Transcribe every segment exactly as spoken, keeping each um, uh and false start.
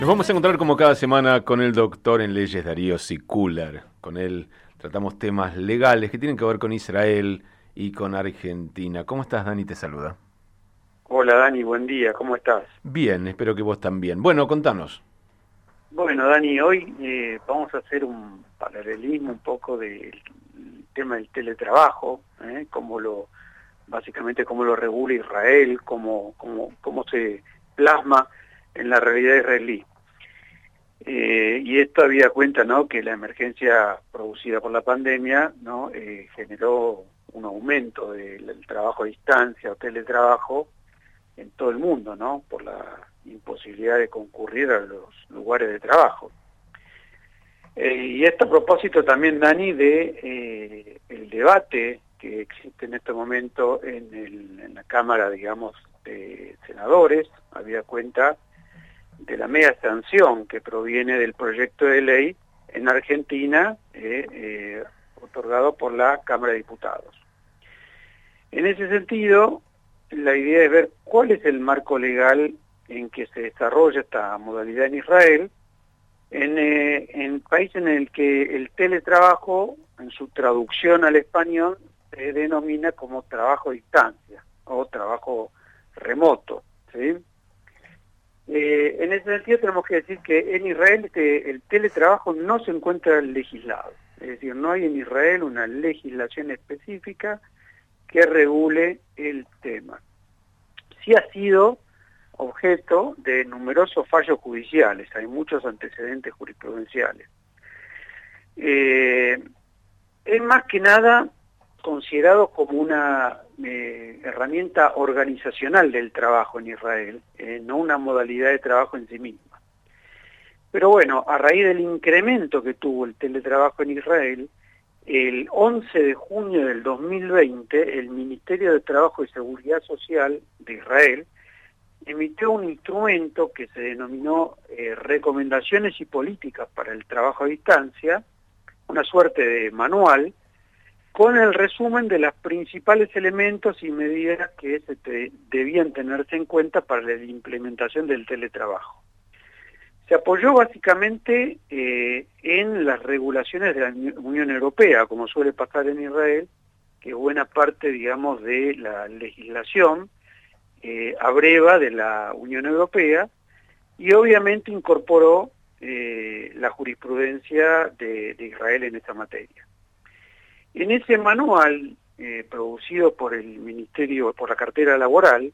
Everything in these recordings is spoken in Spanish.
Nos vamos a encontrar como cada semana con el doctor en leyes Darío Sicular. Con él tratamos temas legales que tienen que ver con Israel y con Argentina. ¿Cómo estás, Dani? Te saluda. Hola Dani, buen día, ¿cómo estás? Bien, espero que vos también. Bueno, contanos. Bueno Dani, hoy eh, vamos a hacer un paralelismo un poco del tema del teletrabajo, ¿eh? Cómo lo, básicamente cómo lo regula Israel, cómo, cómo, cómo se plasma en la realidad israelí. Eh, y esto había cuenta, ¿no?, que la emergencia producida por la pandemia, ¿no?, eh, generó un aumento del, del trabajo a distancia o teletrabajo en todo el mundo, ¿no?, por la imposibilidad de concurrir a los lugares de trabajo. Eh, y esto a propósito también, Dani, de eh, el debate que existe en este momento en, el, en la Cámara, digamos, de Senadores, había cuenta de la media sanción que proviene del proyecto de ley en Argentina, eh, eh, otorgado por la Cámara de Diputados. En ese sentido, la idea es ver cuál es el marco legal en que se desarrolla esta modalidad en Israel, en, eh, en país en el que el teletrabajo, en su traducción al español, se denomina como trabajo a distancia o trabajo remoto, ¿sí? Eh, en ese sentido tenemos que decir que en Israel este, el teletrabajo no se encuentra legislado, es decir, no hay en Israel una legislación específica que regule el tema. Sí ha sido objeto de numerosos fallos judiciales, hay muchos antecedentes jurisprudenciales. Eh, es más que nada considerado como una eh, herramienta organizacional del trabajo en Israel, eh, no una modalidad de trabajo en sí misma. Pero bueno, a raíz del incremento que tuvo el teletrabajo en Israel, el once de junio del dos mil veinte, el Ministerio de Trabajo y Seguridad Social de Israel emitió un instrumento que se denominó eh, Recomendaciones y Políticas para el Trabajo a Distancia, una suerte de manual, con el resumen de los principales elementos y medidas que se te, debían tenerse en cuenta para la implementación del teletrabajo. Se apoyó básicamente eh, en las regulaciones de la Unión Europea, como suele pasar en Israel, que buena parte, digamos, de la legislación eh, abreva de la Unión Europea, y obviamente incorporó eh, la jurisprudencia de, de Israel en esta materia. En ese manual, eh, producido por el Ministerio, por la cartera laboral,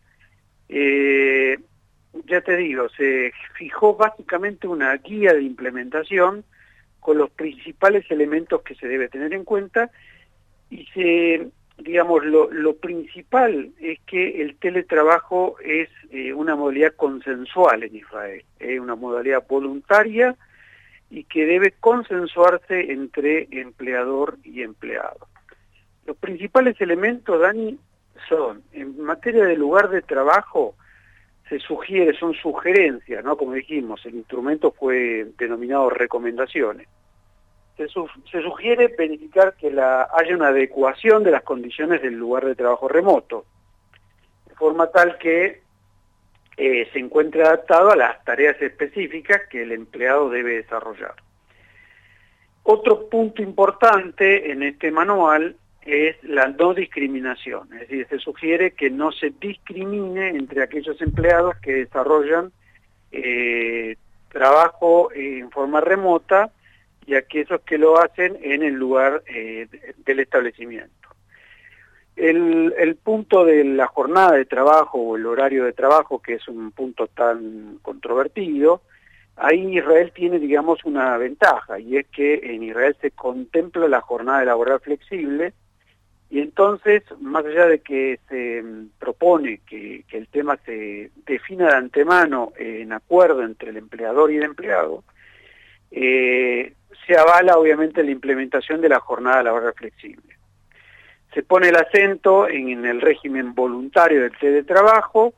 eh, ya te digo, se fijó básicamente una guía de implementación con los principales elementos que se debe tener en cuenta, y se, digamos, lo, lo principal es que el teletrabajo es eh, una modalidad consensual en Israel, es eh, una modalidad voluntaria y que debe consensuarse entre empleador y empleado. Los principales elementos, Dani, son, en materia de lugar de trabajo, se sugiere, son sugerencias, ¿no? Como dijimos, el instrumento fue denominado recomendaciones. Se, su, se sugiere verificar que la, haya una adecuación de las condiciones del lugar de trabajo remoto, de forma tal que eh, se encuentre adaptado a las tareas específicas que el empleado debe desarrollar. Otro punto importante en este manual es la no discriminación, es decir, se sugiere que no se discrimine entre aquellos empleados que desarrollan eh, trabajo en forma remota y aquellos que lo hacen en el lugar eh, del establecimiento. El, el punto de la jornada de trabajo o el horario de trabajo, que es un punto tan controvertido, ahí Israel tiene, digamos, una ventaja, y es que en Israel se contempla la jornada laboral flexible, y entonces, más allá de que se propone que, que el tema se defina de antemano en acuerdo entre el empleador y el empleado, eh, se avala obviamente la implementación de la jornada laboral flexible. Se pone el acento en, en el régimen voluntario del teletrabajo,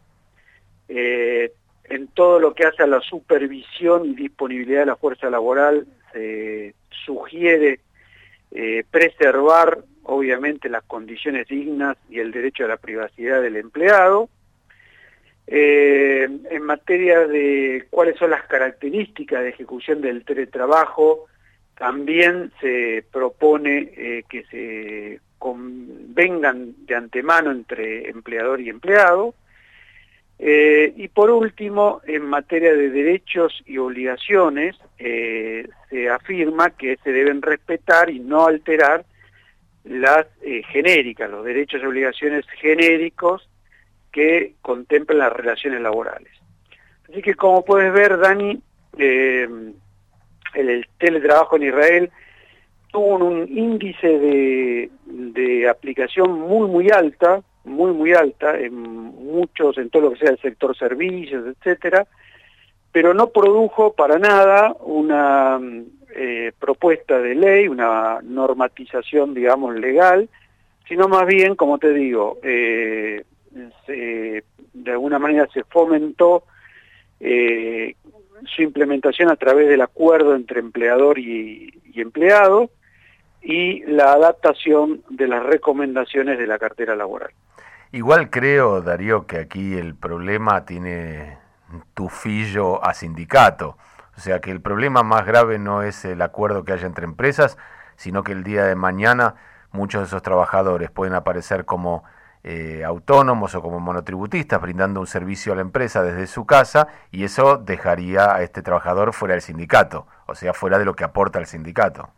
eh, en todo lo que hace a la supervisión y disponibilidad de la fuerza laboral se sugiere eh, preservar obviamente las condiciones dignas y el derecho a la privacidad del empleado. Eh, en materia de cuáles son las características de ejecución del teletrabajo, también se propone eh, que se convengan de antemano entre empleador y empleado. Eh, y por último, en materia de derechos y obligaciones, eh, se afirma que se deben respetar y no alterar las eh, genéricas, los derechos y obligaciones genéricos que contemplan las relaciones laborales. Así que, como puedes ver, Dani, eh, el, el teletrabajo en Israel tuvo un índice de, de aplicación muy muy alta, muy muy alta, en muchos, en todo lo que sea el sector servicios, etcétera, pero no produjo para nada una eh, propuesta de ley, una normatización, digamos, legal, sino más bien, como te digo, eh, se, de alguna manera se fomentó eh, su implementación a través del acuerdo entre empleador y, y empleado, y la adaptación de las recomendaciones de la cartera laboral. Igual creo, Darío, que aquí el problema tiene tufillo a sindicato. O sea, que el problema más grave no es el acuerdo que haya entre empresas, sino que el día de mañana muchos de esos trabajadores pueden aparecer como eh, autónomos o como monotributistas, brindando un servicio a la empresa desde su casa, y eso dejaría a este trabajador fuera del sindicato, o sea, fuera de lo que aporta el sindicato.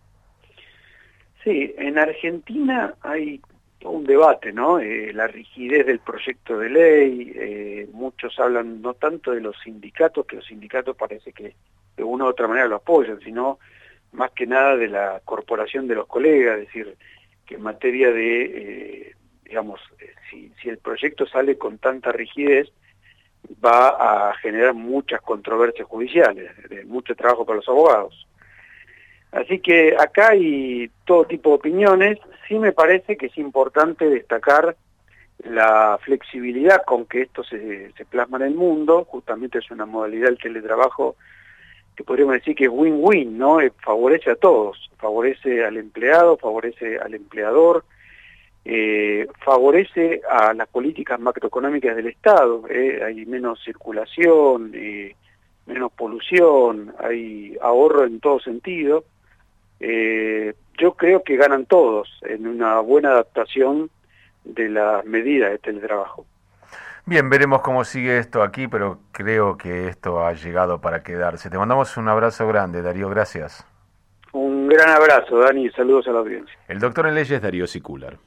Sí, en Argentina hay todo un debate, ¿no? Eh, la rigidez del proyecto de ley, eh, muchos hablan no tanto de los sindicatos, que los sindicatos parece que de una u otra manera lo apoyan, sino más que nada de la corporación de los colegas, es decir, que en materia de, eh, digamos, eh, si, si el proyecto sale con tanta rigidez, va a generar muchas controversias judiciales, eh, mucho trabajo para los abogados. Así que acá hay todo tipo de opiniones. Sí me parece que es importante destacar la flexibilidad con que esto se, se plasma en el mundo. Justamente es una modalidad del teletrabajo que podríamos decir que es win-win, ¿no? Eh, favorece a todos, favorece al empleado, favorece al empleador, eh, favorece a las políticas macroeconómicas del Estado, ¿eh? Hay menos circulación, eh, menos polución, hay ahorro en todo sentido. Eh, yo creo que ganan todos en una buena adaptación de las medidas de teletrabajo. Bien, veremos cómo sigue esto aquí, pero creo que esto ha llegado para quedarse. Te mandamos un abrazo grande, Darío, gracias. Un gran abrazo, Dani, y saludos a la audiencia. El doctor en leyes, Darío Sicular.